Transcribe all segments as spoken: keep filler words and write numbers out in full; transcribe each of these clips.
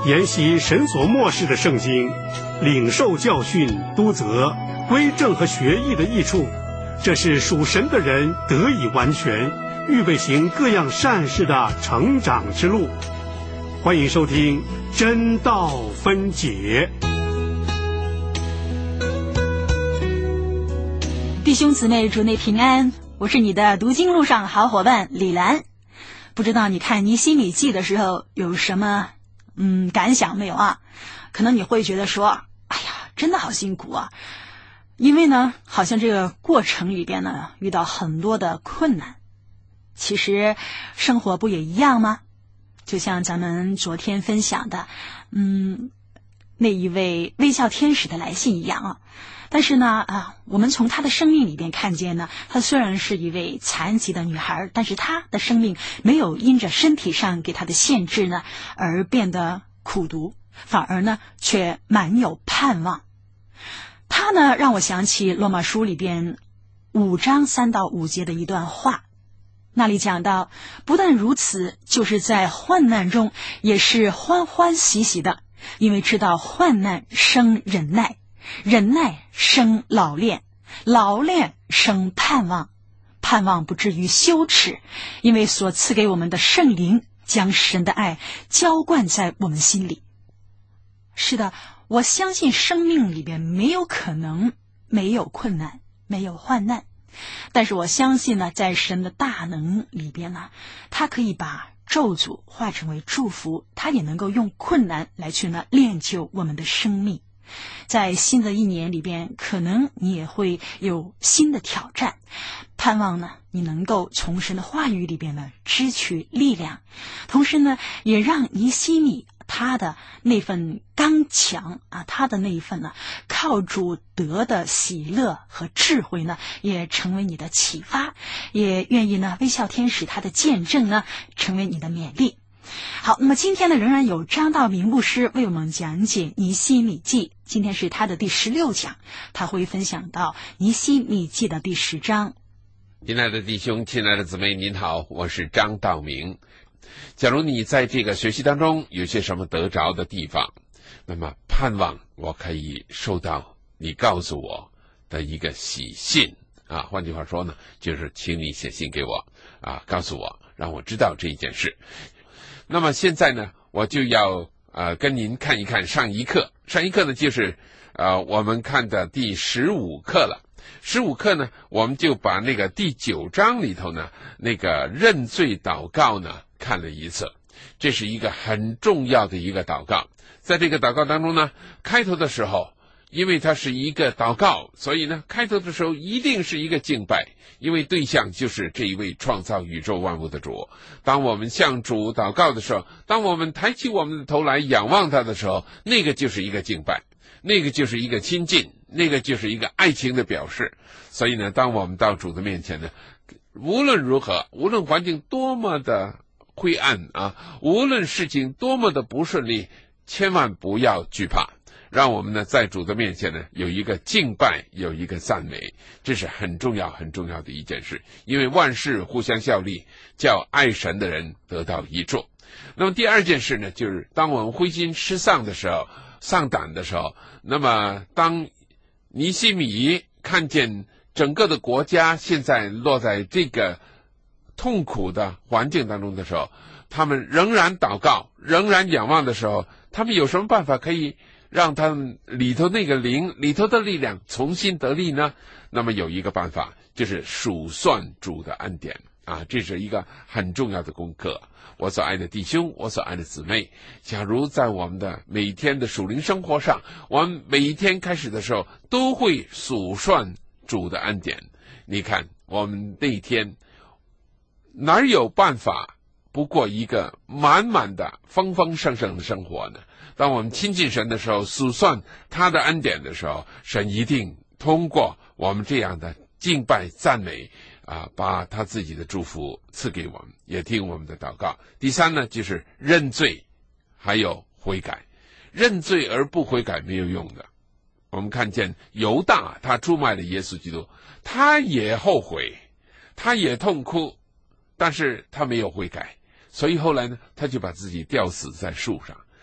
研习神所默示的圣经，领受教训、督责、归正和学艺的益处，这是属神的人得以完全，预备行各样善事的成长之路。欢迎收听真道分解。 弟兄姊妹，主内平安，我是你的读经路上好伙伴李兰。不知道你看尼希米记的时候有什么嗯感想没有啊？可能你会觉得说，哎呀，真的好辛苦啊，因为呢好像这个过程里边呢遇到很多的困难。其实生活不也一样吗？就像咱们昨天分享的嗯那一位微笑天使的来信一样啊。但是呢啊，我们从她的生命里边看见呢，她虽然是一位残疾的女孩，但是她的生命没有因着身体上给她的限制呢而变得苦毒，反而呢却满有盼望。她呢让我想起罗马书里边五章三到五节的一段话，那里讲到，不但如此，就是在患难中也是欢欢喜喜的，因为知道患难生忍耐，忍耐生老练，老练生盼望，盼望不至于羞耻，因为所赐给我们的圣灵将神的爱浇灌在我们心里。是的，我相信生命里边没有可能没有困难，没有患难，但是我相信呢，在神的大能里边呢，他可以把咒诅化成为祝福，他也能够用困难来去呢练就我们的生命。在新的一年里边，可能你也会有新的挑战，盼望呢你能够从神的话语里边呢支取力量，同时呢也让尼希米他的那份刚强啊，他的那一份呢靠主得的喜乐和智慧呢也成为你的启发，也愿意呢微笑天使他的见证呢成为你的勉励。好，那么今天呢仍然有张道明牧师为我们讲解尼希米记，今天是他的第十六讲，他会分享到尼希米记的第十章。 亲爱的弟兄，亲爱的姊妹，您好，我是张道明。假如你在这个学习当中有些什么得着的地方，那么盼望我可以收到你告诉我的一个喜信啊，换句话说呢，就是请你写信给我啊，告诉我，让我知道这一件事。那么现在呢，我就要呃跟您看一看上一课，上一课呢就是呃我们看的第十五课了。十五课呢，我们就把那个第九章里头呢那个认罪祷告呢看了一次，这是一个很重要的一个祷告。在这个祷告当中呢，开头的时候，因为它是一个祷告，所以呢开头的时候一定是一个敬拜，因为对象就是这一位创造宇宙万物的主。当我们向主祷告的时候，当我们抬起我们的头来仰望他的时候，那个就是一个敬拜，那个就是一个亲近，那个就是一个爱情的表示。所以呢，当我们到主的面前呢，无论如何，无论环境多么的灰暗啊，无论事情多么的不顺利，千万不要惧怕，让我们呢在主的面前呢有一个敬拜，有一个赞美，这是很重要很重要的一件事。因为万事互相效力，叫爱神的人得到益处。那么第二件事呢，就是当我们灰心失丧的时候，丧胆的时候，那么当尼希米看见整个的国家现在落在这个痛苦的环境当中的时候，他们仍然祷告，仍然仰望的时候，他们有什么办法可以让他们里头那个灵里头的力量重新得力呢？那么有一个办法，就是数算主的恩典啊，这是一个很重要的功课。我所爱的弟兄，我所爱的姊妹，假如在我们的每天的属灵生活上，我们每一天开始的时候都会数算主的恩典，你看我们那一天哪有办法不过一个满满的丰丰盛盛的生活呢？当我们亲近神的时候，数算他的恩典的时候，神一定通过我们这样的敬拜赞美啊，把他自己的祝福赐给我们，也听我们的祷告。第三呢，就是认罪还有悔改。认罪而不悔改没有用的。我们看见犹大他出卖了耶稣基督，他也后悔，他也痛哭，但是他没有悔改，所以后来呢，他就把自己吊死在树上。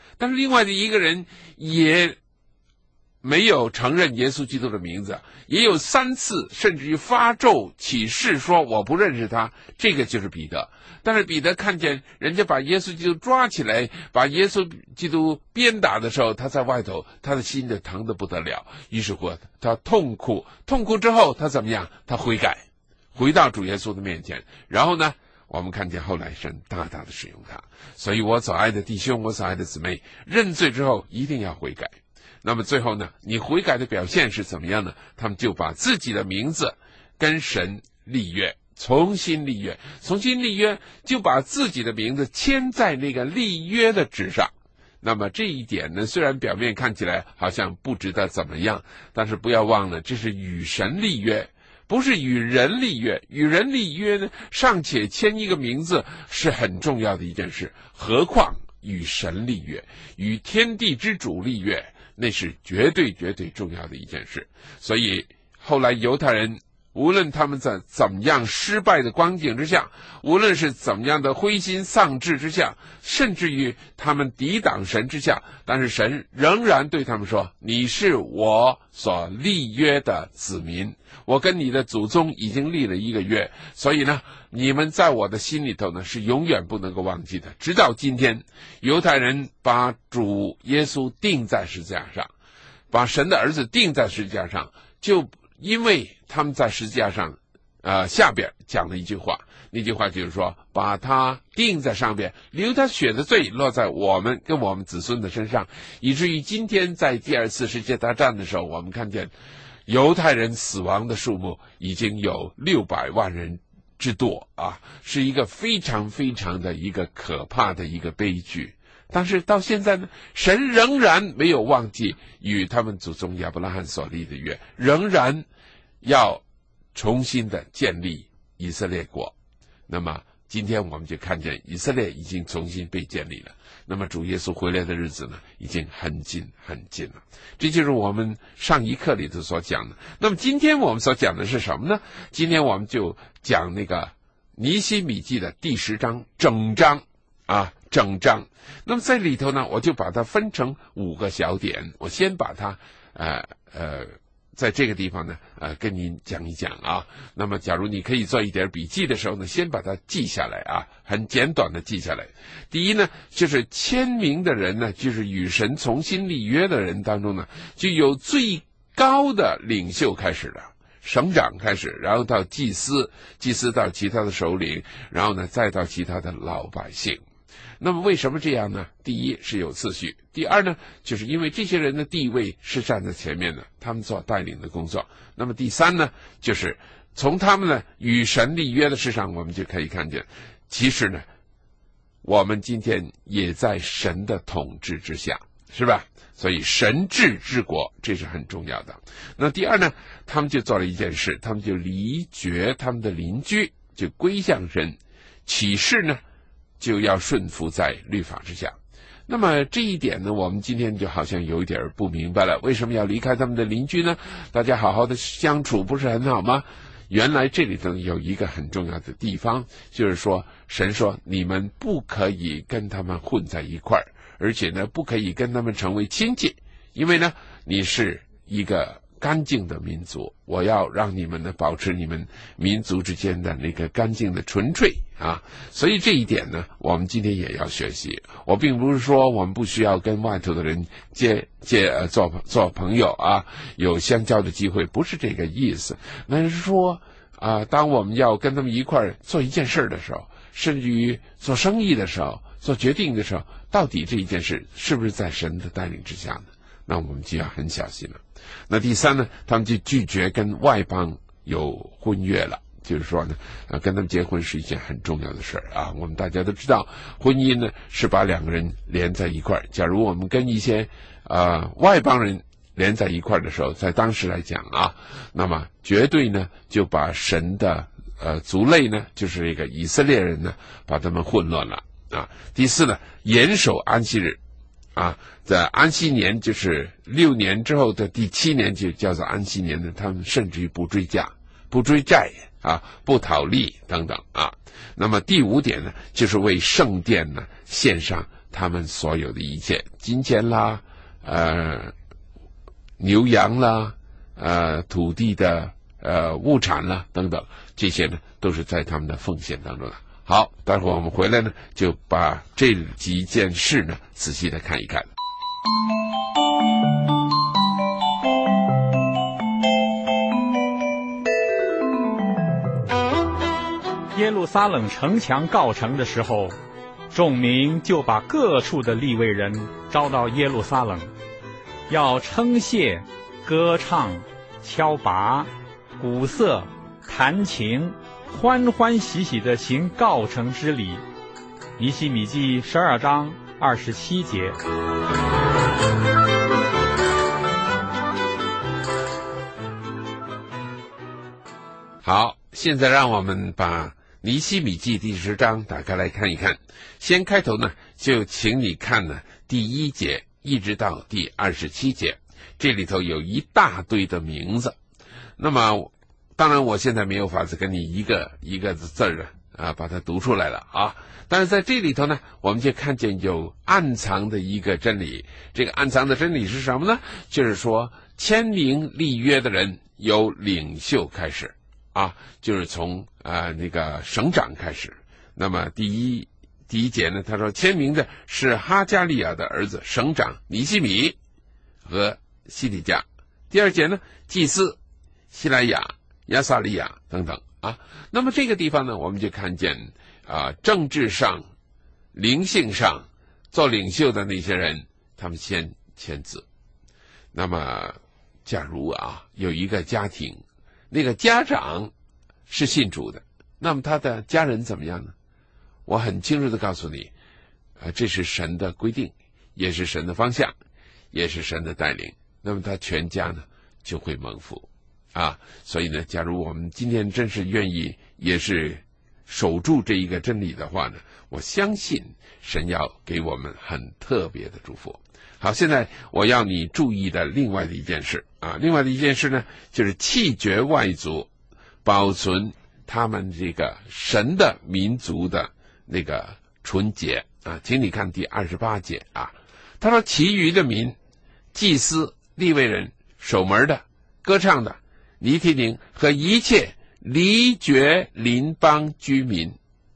但是另外的一个人也没有承认耶稣基督的名字，也有三次甚至于发咒起誓说我不认识他，这个就是彼得。但是彼得看见人家把耶稣基督抓起来，把耶稣基督鞭打的时候，他在外头，他的心就疼得不得了，于是乎他痛哭，痛哭之后他怎么样？他悔改，回到主耶稣的面前，然后呢，我们看见后来神大大的使用他。所以我所爱的弟兄，我所爱的姊妹，认罪之后一定要悔改。那么最后呢，你悔改的表现是怎么样呢？他们就把自己的名字跟神立约，重新立约，重新立约，就把自己的名字签在那个立约的纸上。那么这一点呢，虽然表面看起来好像不值得怎么样，但是不要忘了，这是与神立约，不是与人立约。与人立约呢，尚且签一个名字是很重要的一件事，何况与神立约，与天地之主立约，那是绝对绝对重要的一件事。所以后来犹太人无论他们在怎么样失败的光景之下，无论是怎么样的灰心丧志之下，甚至于他们抵挡神之下，但是神仍然对他们说，你是我所立约的子民，我跟你的祖宗已经立了一个约，所以呢，你们在我的心里头呢是永远不能够忘记的。直到今天，犹太人把主耶稣钉在十字架上，把神的儿子钉在十字架上，就因为他们在十字架上呃，下边讲了一句话，那句话就是说，把他钉在上边，流他血的罪落在我们跟我们子孙的身上，以至于今天在第二次世界大战的时候，我们看见犹太人死亡的数目已经有六百万人之多啊，是一个非常非常的一个可怕的一个悲剧。但是到现在呢，神仍然没有忘记与他们祖宗亚伯拉罕所立的约，仍然要重新的建立以色列国。那么今天我们就看见以色列已经重新被建立了，那么主耶稣回来的日子呢，已经很近很近了。这就是我们上一课里头所讲的。那么今天我们所讲的是什么呢？今天我们就讲那个尼希米记的第十章整章啊，整章。那么在里头呢，我就把它分成五个小点，我先把它呃呃在这个地方呢呃跟您讲一讲啊。那么假如你可以做一点笔记的时候呢，先把它记下来啊，很简短的记下来。第一呢，就是签名的人呢，就是与神重新立约的人当中呢，就有最高的领袖开始了，省长开始，然后到祭司，祭司到其他的首领，然后呢再到其他的老百姓。那么为什么这样呢？第一是有次序，第二呢，就是因为这些人的地位是站在前面的，他们做带领的工作。那么第三呢，就是从他们呢与神立约的事上，我们就可以看见，其实呢，我们今天也在神的统治之下，是吧？所以神治之国，这是很重要的。那第二呢，他们就做了一件事，他们就离绝他们的邻居，就归向神，启示呢就要顺服在律法之下。那么这一点呢，我们今天就好像有一点不明白了，为什么要离开他们的邻居呢？大家好好的相处不是很好吗？原来这里头有一个很重要的地方，就是说神说你们不可以跟他们混在一块儿，而且呢不可以跟他们成为亲戚，因为呢你是一个干净的民族，我要让你们呢保持你们民族之间的那个干净的纯粹啊。所以这一点呢，我们今天也要学习。我并不是说我们不需要跟外头的人接接呃做做朋友啊，有相交的机会，不是这个意思。那是说啊、呃，当我们要跟他们一块儿做一件事的时候，甚至于做生意的时候，做决定的时候，到底这一件事是不是在神的带领之下呢？那我们就要很小心了。那第三呢，他们就拒绝跟外邦有婚约了，就是说呢，呃，跟他们结婚是一件很重要的事儿啊。我们大家都知道，婚姻呢是把两个人连在一块儿。假如我们跟一些呃外邦人连在一块儿的时候，在当时来讲啊，那么绝对呢就把神的呃族类呢，就是这个以色列人呢，把他们混乱了啊。第四呢，严守安息日。啊，在安息年就是六年之后的第七年就叫做安息年呢，他们甚至于不追价、不追债啊、不讨利等等啊。那么第五点呢，就是为圣殿呢献上他们所有的一切，金钱啦，呃，牛羊啦，呃，土地的呃物产啦等等，这些呢都是在他们的奉献当中的。好，待会儿我们回来呢，就把这几件事呢仔细的看一看。 耶路撒冷城墙告成的时候，众民就把各处的利未人招到耶路撒冷，要称谢、歌唱、敲拔、鼓瑟、弹琴，欢欢喜喜地行告成之礼。尼希米记十二章二十七节。 好，现在让我们把尼希米记第十章打开来看一看。先开头呢，就请你看呢第一节一直到第二十七节，这里头有一大堆的名字。那么当然我现在没有法子跟你一个一个字儿啊把它读出来了啊。但是在这里头呢，我们就看见有暗藏的一个真理。这个暗藏的真理是什么呢？就是说签名立约的人由领袖开始啊，就是从啊、呃、那个省长开始。那么第一第一节呢，他说签名的是哈加利亚的儿子省长尼希米和西底家。第二节呢，祭司西莱亚、亚撒利亚等等啊。那么这个地方呢，我们就看见啊、呃，政治上、灵性上做领袖的那些人，他们先签字。那么，假如啊有一个家庭，那个家长是信主的，那么他的家人怎么样呢？我很清楚地告诉你，啊，这是神的规定，也是神的方向，也是神的带领。那么他全家呢就会蒙福啊。所以呢，假如我们今天真是愿意，也是守住这一个真理的话呢，我相信神要给我们很特别的祝福。好，现在我要你注意的另外的一件事啊，另外的一件事呢，就是弃绝外族，保存他们这个神的民族的那个纯洁啊。请你看第二十八节啊，他说其余的民，祭司、利未人、守门的、歌唱的、尼提宁和一切离绝邻邦居民，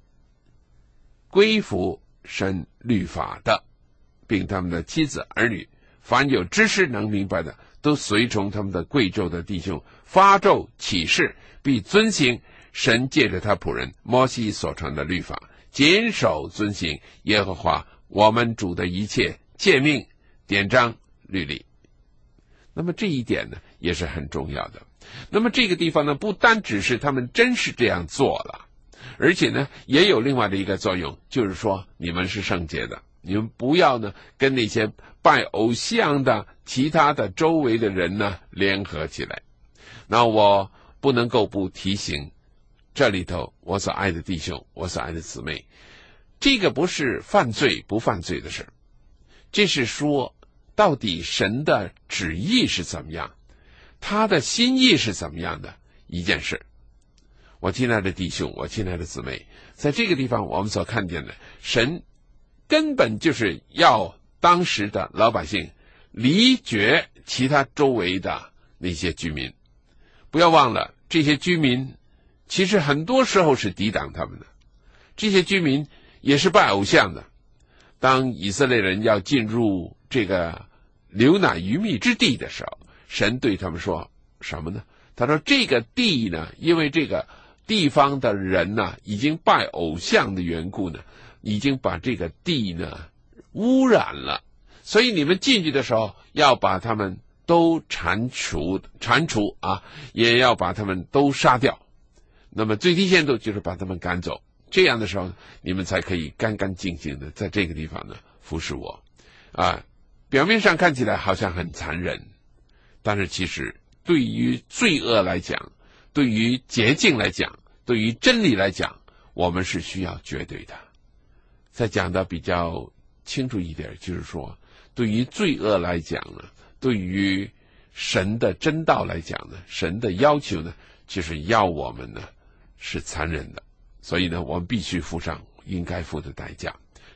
归服神律法的，并他们的妻子儿女，凡有知识能明白的，都随从他们的贵胄的弟兄，发咒起誓，必遵行神借着他仆人摩西所传的律法，谨守遵行耶和华我们主的一切诫命、典章、律例。那么这一点呢，也是很重要的。那么这个地方呢，不单只是他们真是这样做了，而且呢，也有另外的一个作用，就是说你们是圣洁的，你们不要呢跟那些拜偶像的其他的周围的人呢联合起来。那我不能够不提醒这里头我所爱的弟兄，我所爱的姊妹，这个不是犯罪不犯罪的事，这是说到底神的旨意是怎么样，他的心意是怎么样的一件事。我亲爱的弟兄，我亲爱的姊妹，在这个地方我们所看见的，神根本就是要当时的老百姓离绝其他周围的那些居民。不要忘了，这些居民其实很多时候是抵挡他们的，这些居民也是拜偶像的。当以色列人要进入这个流奶与蜜之地的时候，神对他们说什么呢？他说这个地呢，因为这个地方的人呢已经拜偶像的缘故呢，已经把这个地呢污染了，所以你们进去的时候要把他们都铲除铲除啊，也要把他们都杀掉。那么最低限度就是把他们赶走，这样的时候你们才可以干干净净的在这个地方呢服侍我啊。表面上看起来好像很残忍，但是其实对于罪恶来讲，对于洁净来讲，对于真理来讲，我们是需要绝对的。再讲的比较清楚一点，就是说对于罪恶来讲呢，对于神的真道来讲呢，神的要求呢，就是要我们呢是残忍的，所以呢我们必须付上应该付的代价。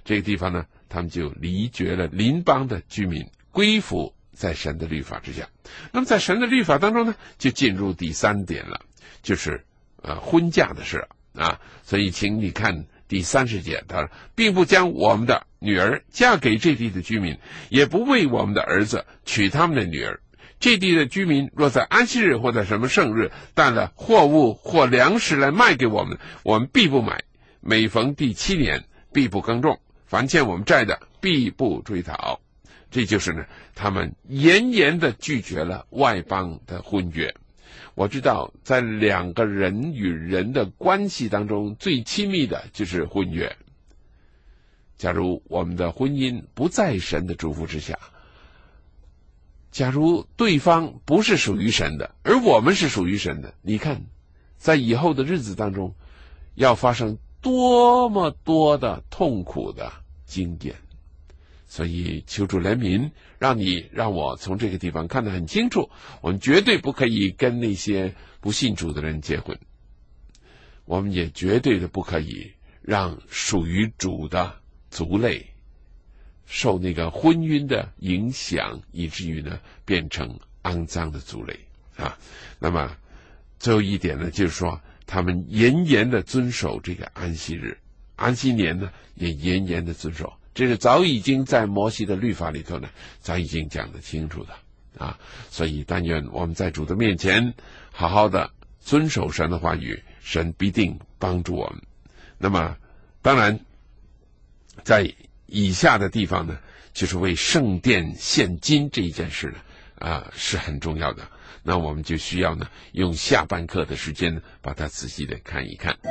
这个地方呢，他们就离绝了邻邦的居民，归服在神的律法之下。那么在神的律法当中呢，就进入第三点了，就是呃婚嫁的事啊。所以请你看第三十节，他说并不将我们的女儿嫁给这地的居民，也不为我们的儿子娶他们的女儿。这地的居民若在安息日或在什么圣日带了货物或粮食来卖给我们，我们必不买。每逢第七年，必不耕种。凡欠我们债的，必不追讨。这就是呢，他们严严的拒绝了外邦的婚约。我知道，在两个人与人的关系当中，最亲密的就是婚约。假如我们的婚姻不在神的祝福之下，假如对方不是属于神的，而我们是属于神的，你看，在以后的日子当中，要发生多么多的痛苦的经验。所以求主怜悯，让你让我从这个地方看得很清楚，我们绝对不可以跟那些不信主的人结婚，我们也绝对的不可以让属于主的族类受那个婚姻的影响，以至于呢变成肮脏的族类啊。那么最后一点呢，就是说他们严严的遵守这个安息日，安息年呢也严严的遵守。这是早已经在摩西的律法里头呢，早已经讲得清楚的啊。所以但愿我们在主的面前好好的遵守神的话语，神必定帮助我们。那么当然在以下的地方呢，就是为圣殿献金这一件事呢啊是很重要的。那我们就需要呢用下半课的时间把它仔细的看一看。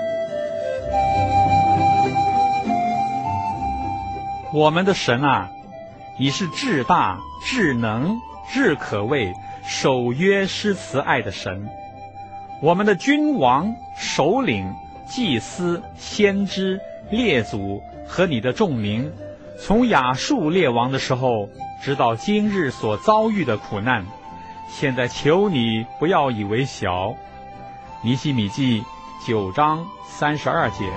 我们的神啊，你是至大、至能、至可畏、守约施慈爱的神。我们的君王、首领、祭司、先知、列祖和你的众民，从亚述列王的时候，直到今日所遭遇的苦难，现在求你不要以为小。尼希米记九章三十二节。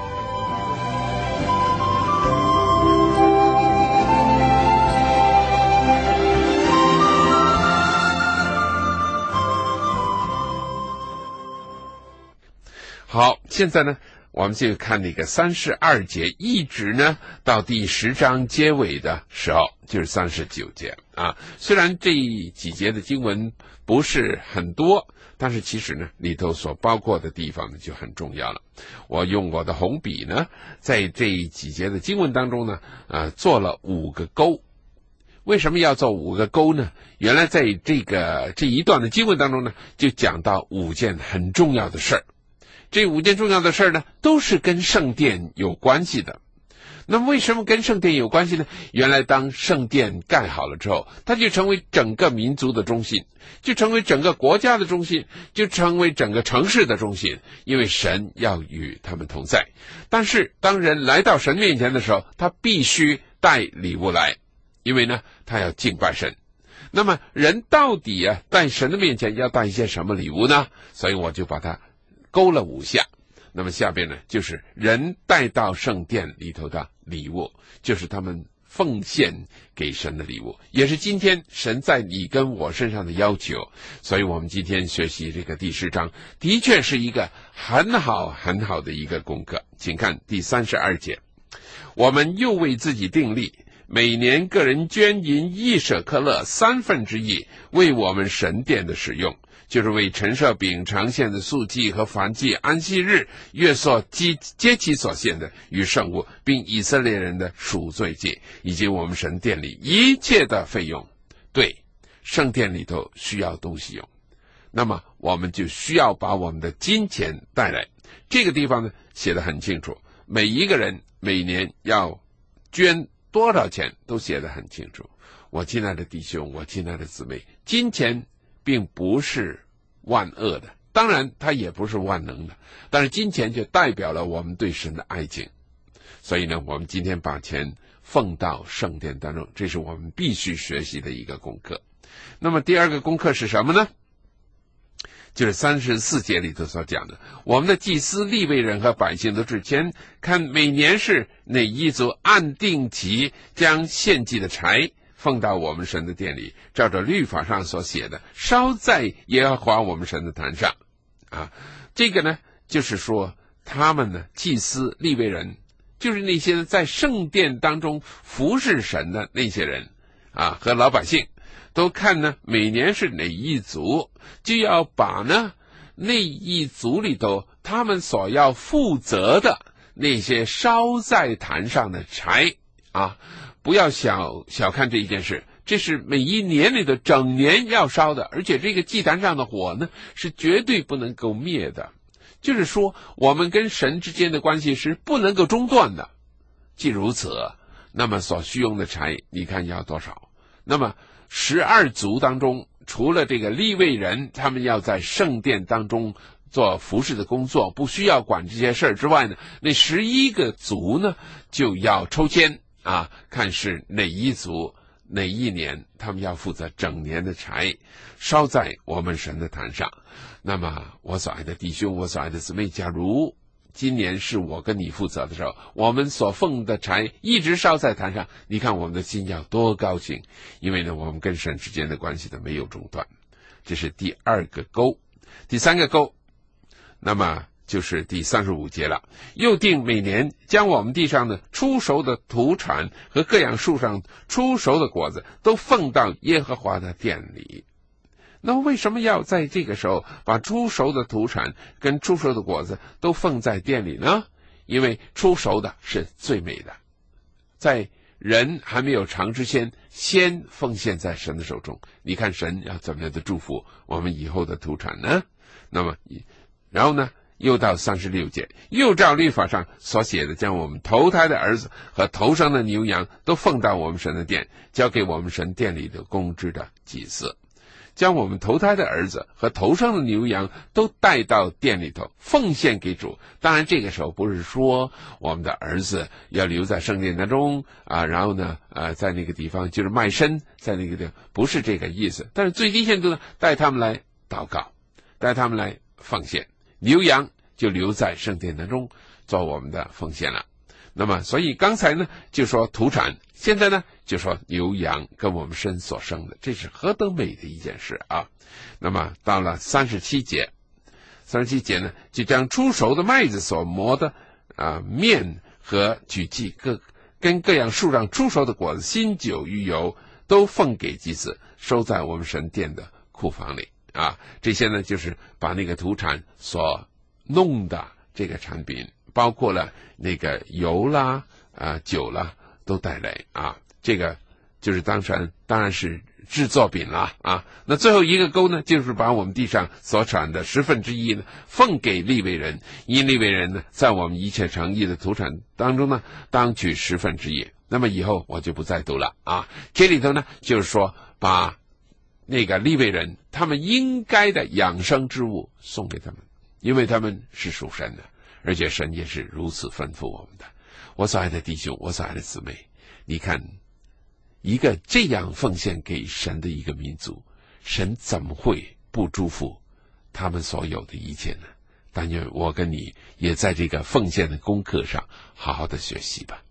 好，现在呢，我们就看那个三十二节，一直呢到第十章结尾的时候，就是三十九节啊。虽然这几节的经文不是很多，但是其实呢，里头所包括的地方呢就很重要了。我用我的红笔呢，在这几节的经文当中呢，呃，做了五个勾。为什么要做五个勾呢？原来在这个这一段的经文当中呢，就讲到五件很重要的事儿。这五件重要的事呢，都是跟圣殿有关系的。那么为什么跟圣殿有关系呢？原来当圣殿盖好了之后，它就成为整个民族的中心，就成为整个国家的中心，就成为整个城市的中心，因为神要与他们同在。但是当人来到神面前的时候，他必须带礼物来，因为呢，他要敬拜神。那么人到底啊，在神的面前要带一些什么礼物呢？所以我就把它勾了五下。那么下边呢，就是人带到圣殿里头的礼物，就是他们奉献给神的礼物，也是今天神在你跟我身上的要求。所以我们今天学习这个第十章，的确是一个很好很好的一个功课。请看第三十二节，我们又为自己订立，每年个人捐银一舍克勒三分之一，为我们神殿的使用，就是为陈设饼常献的素祭和燔祭、安息日、月朔节节期所献的与圣物，并以色列人的赎罪祭，以及我们神殿里一切的费用。对，圣殿里头需要东西用，那么我们就需要把我们的金钱带来。这个地方呢写得很清楚，每一个人每年要捐多少钱都写得很清楚。我亲爱的弟兄，我亲爱的姊妹，金钱并不是万恶的，当然它也不是万能的，但是金钱就代表了我们对神的爱情。所以呢，我们今天把钱奉到圣殿当中，这是我们必须学习的一个功课。那么第二个功课是什么呢？ 就是三十四节里头所讲的，我们的祭司、利未人和百姓都之前看每年是哪一族按定期将献祭的柴奉到我们神的殿里，照着律法上所写的，烧在耶和华我们神的坛上。啊，这个呢，就是说他们呢，祭司、利未人，就是那些在圣殿当中服侍神的那些人啊，和老百姓，都看呢，每年是哪一族，就要把呢那一族里头他们所要负责的那些烧在坛上的柴啊，不要小小看这一件事，这是每一年里的整年要烧的，而且这个祭坛上的火呢是绝对不能够灭的，就是说我们跟神之间的关系是不能够中断的。既如此，那么所需用的柴你看要多少？那么十二族当中，除了这个利未人他们要在圣殿当中做服侍的工作，不需要管这些事儿之外呢，那十一个族呢就要抽签啊，看是哪一族哪一年他们要负责整年的柴烧在我们神的坛上。那么我所爱的弟兄，我所爱的姊妹，假如今年是我跟你负责的时候，我们所奉的柴一直烧在坛上，你看我们的心要多高兴，因为呢我们跟神之间的关系呢没有中断。这是第二个勾。第三个勾，那么就是第三十五节了。又定每年将我们地上的出熟的土产和各样树上出熟的果子都奉到耶和华的殿里。那为什么要在这个时候把出熟的土产跟出熟的果子都奉在殿里呢？因为出熟的是最美的，在人还没有尝之前，先奉献在神的手中。你看神要怎么样的祝福我们以后的土产呢？那么然后呢又到三十六节，又照律法上所写的，将我们头胎的儿子和头生的牛羊都奉到我们神的殿，交给我们神殿里的公知的祭司。将我们头胎的儿子和头生的牛羊都带到殿里头，奉献给主。当然这个时候不是说我们的儿子要留在圣殿当中啊，然后呢呃在那个地方就是卖身，在那个地方不是这个意思。但是最低限度呢，带他们来祷告，带他们来奉献，牛羊就留在圣殿当中做我们的奉献了。那么所以刚才呢就说土产，现在呢就说牛羊跟我们身所生的，这是何等美的一件事啊。那么到了三十七节，三十七节呢就将出熟的麦子所磨的啊面和举祭各跟各样树上出熟的果子、新酒、鱼油都奉给祭司，收在我们神殿的库房里啊。这些呢就是把那个土产所弄的这个产品，包括了那个油啦啊酒啦都带来啊，这个就是当然当然是制作品啦啊。那最后一个勾呢，就是把我们地上所产的十分之一呢奉给利未人，因利未人呢在我们一切诚意的土产当中呢当取十分之一。那么以后我就不再读了啊，这里头呢就是说把那个利未人他们应该的养生之物送给他们，因为他们是属神的，而且神也是如此吩咐我们的。我所爱的弟兄，我所爱的姊妹，你看一个这样奉献给神的一个民族，神怎么会不祝福他们所有的一切呢？但愿我跟你也在这个奉献的功课上好好的学习吧。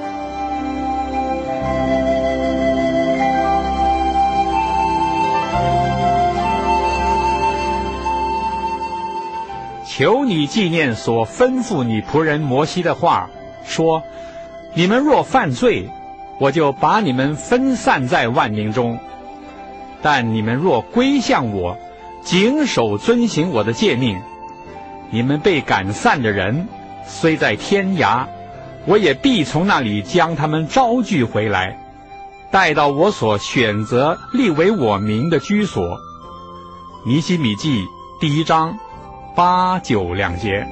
求你纪念所吩咐你仆人摩西的话，说：你们若犯罪，我就把你们分散在万民中；但你们若归向我，谨守遵行我的诫命，你们被赶散的人虽在天涯，我也必从那里将他们招聚回来，带到我所选择立为我名的居所。尼希米记第一章八九两节。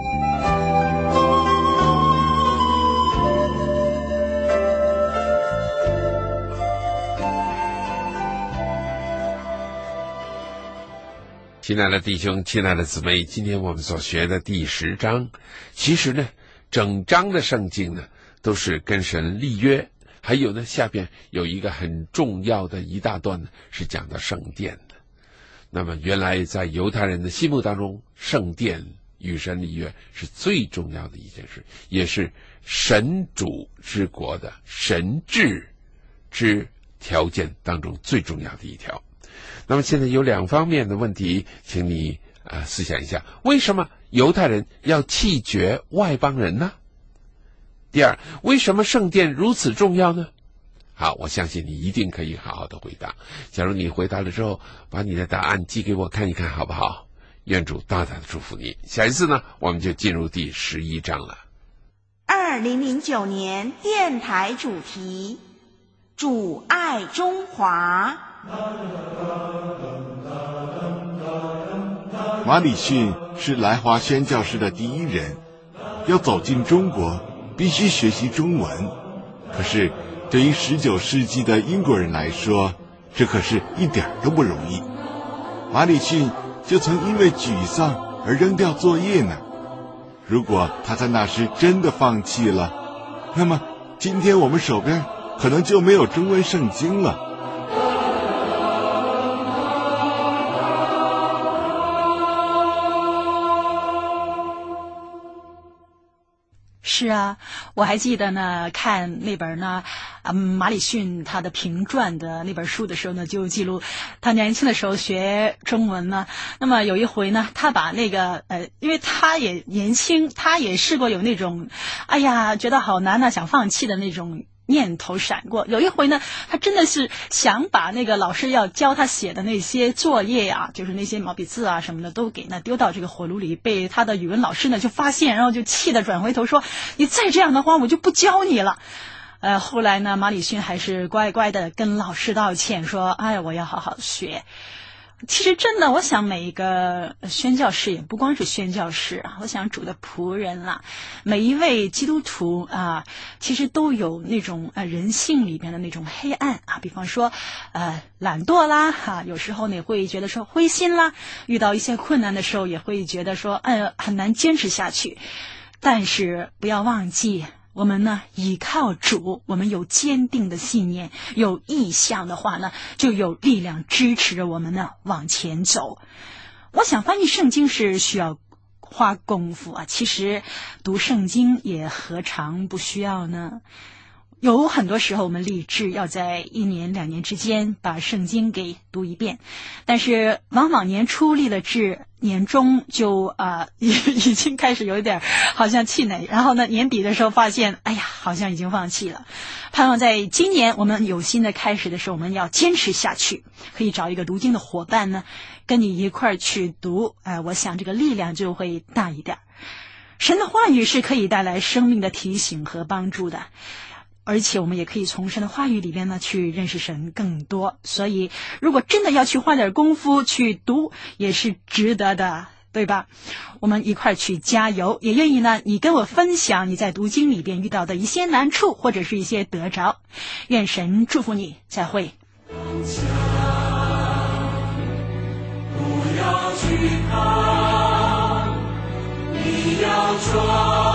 亲爱的弟兄，亲爱的姊妹，今天我们所学的第十章，其实呢整章的圣经呢都是跟神立约，还有呢下边有一个很重要的一大段呢是讲到圣殿的。 那么原来在犹太人的心目当中，圣殿与神立约是最重要的一件事，也是神主之国的神治之条件当中最重要的一条。那么现在有两方面的问题，请你呃思想一下，为什么犹太人要弃绝外邦人呢？第二，为什么圣殿如此重要呢？好，我相信你一定可以好好的回答。假如你回答了之后，把你的答案寄给我看一看，好不好？愿主大大的祝福你。下一次呢，我们就进入第十一章了。 二零零九年电台主题：主爱中华。 马礼逊是来华宣教士的第一人，要走进中国，必须学习中文。可是对于十九世纪的英国人来说，这可是一点都不容易。马礼逊就曾因为沮丧而扔掉作业呢。如果他在那时真的放弃了，那么今天我们手边可能就没有中文圣经了。 是啊，我还记得呢，看那本呢，嗯，马礼逊他的评传的那本书的时候呢，就记录他年轻的时候学中文呢。那么有一回呢，他把那个呃，因为他也年轻，他也试过有那种，哎呀，觉得好难啊，想放弃的那种念头闪过。有一回呢，他真的是想把那个老师要教他写的那些作业啊，就是那些毛笔字啊什么的，都给那丢到这个火炉里，被他的语文老师呢就发现，然后就气得转回头说：“你再这样的话，我就不教你了。”呃，后来呢，马礼逊还是乖乖的跟老师道歉，说：“哎，我要好好学。”其实真的，我想每一个宣教士也不光是宣教士啊，我想主的仆人啦，每一位基督徒啊，其实都有那种呃人性里边的那种黑暗啊，比方说呃懒惰啦哈、啊，有时候呢会觉得说灰心啦，遇到一些困难的时候也会觉得说呃很难坚持下去，但是不要忘记。我们呢，依靠主，我们有坚定的信念，有意向的话呢，就有力量支持着我们呢往前走。我想翻译圣经是需要花功夫啊，其实读圣经也何尝不需要呢？有很多时候我们立志要在一年两年之间把圣经给读一遍，但是往往年初立了志，年中就啊、呃、已已经开始有一点好像气馁，然后呢年底的时候发现哎呀好像已经放弃了。盼望在今年我们有新的开始的时候，我们要坚持下去，可以找一个读经的伙伴呢跟你一块儿去读，哎、呃，我想这个力量就会大一点。神的话语是可以带来生命的提醒和帮助的，而且我们也可以从神的话语里边呢去认识神更多，所以如果真的要去花点功夫去读，也是值得的，对吧？我们一块去加油，也愿意呢你跟我分享你在读经里边遇到的一些难处或者是一些得着。愿神祝福你，再会。 不要惧怕，你要抓